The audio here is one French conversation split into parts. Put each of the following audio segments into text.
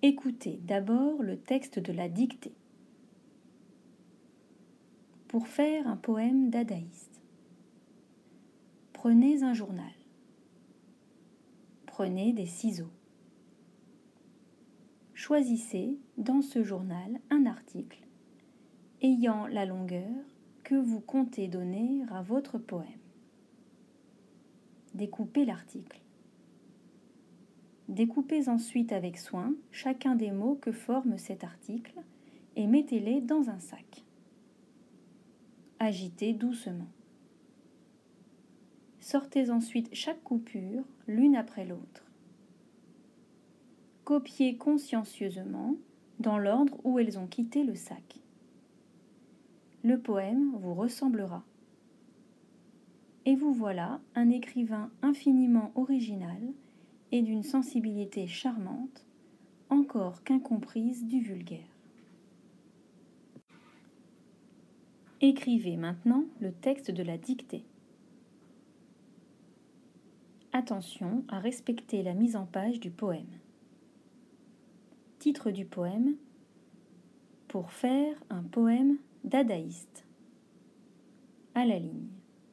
Écoutez d'abord le texte de la dictée. Pour faire un poème dadaïste, prenez un journal. Prenez des ciseaux. Choisissez dans ce journal un article ayant la longueur que vous comptez donner à votre poème. Découpez l'article. Découpez ensuite avec soin chacun des mots que forme cet article et mettez-les dans un sac. Agitez doucement. Sortez ensuite chaque coupure l'une après l'autre. Copiez consciencieusement dans l'ordre où elles ont quitté le sac. Le poème vous ressemblera. Et vous voilà un écrivain infiniment original et d'une sensibilité charmante, encore qu'incomprise du vulgaire. Écrivez maintenant le texte de la dictée. Attention à respecter la mise en page du poème. Titre du poème: Pour faire un poème dadaïste. À la ligne.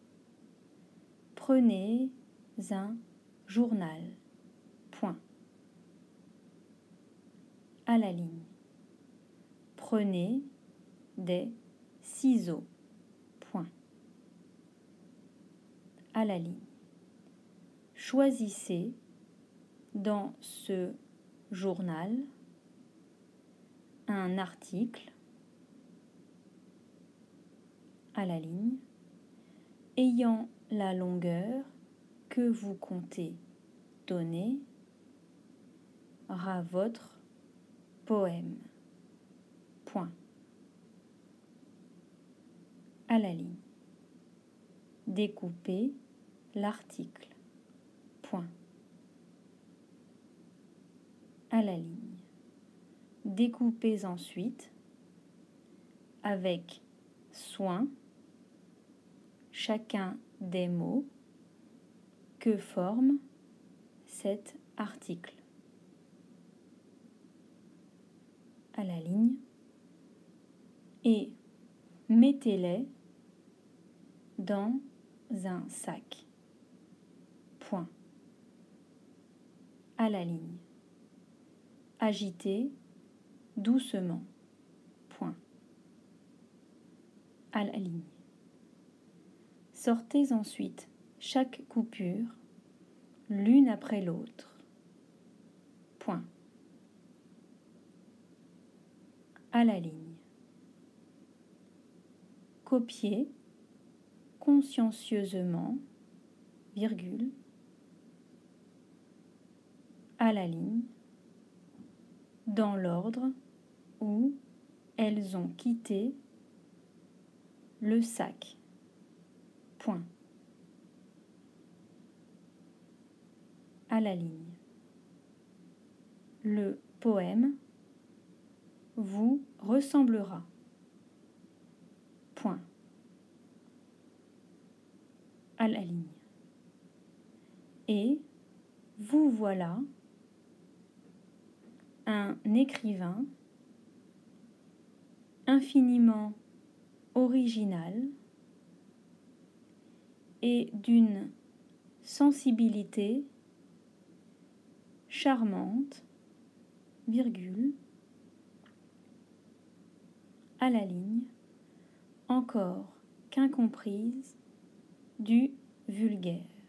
Prenez un journal. Point. À la ligne. Prenez des ciseaux. Point. À la ligne. Choisissez dans ce journal un article à la ligne ayant la longueur que vous comptez donner à votre poème. Point. À la ligne. Découpez l'article. Point. À la ligne. Découpez ensuite avec soin chacun des mots que forme cet article. À la ligne et mettez-les dans un sac. Point. À la ligne. Agitez doucement. Point. À la ligne. Sortez ensuite chaque coupure l'une après l'autre. Point. À la ligne. Copiez consciencieusement, virgule, à la ligne, dans l'ordre où elles ont quitté le sac. Point. À la ligne. Le poème vous ressemblera. Point. À la ligne. Et vous voilà un écrivain infiniment original et d'une sensibilité charmante, virgule, à la ligne, encore qu'incomprise du vulgaire.